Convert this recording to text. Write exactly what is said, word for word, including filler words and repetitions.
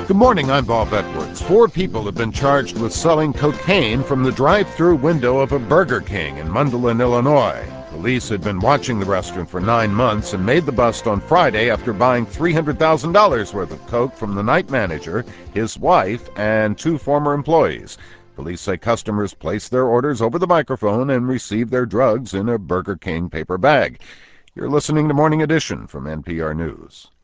Good morning, I'm Bob Edwards. Four people have been charged with selling cocaine from the drive-through window of a Burger King in Mundelein, Illinois. Police had been watching the restaurant for nine months and made the bust on Friday after buying three hundred thousand dollars worth of coke from the night manager, his wife, and two former employees. Police say customers placed their orders over the microphone and received their drugs in a Burger King paper bag. You're listening to Morning Edition from N P R News.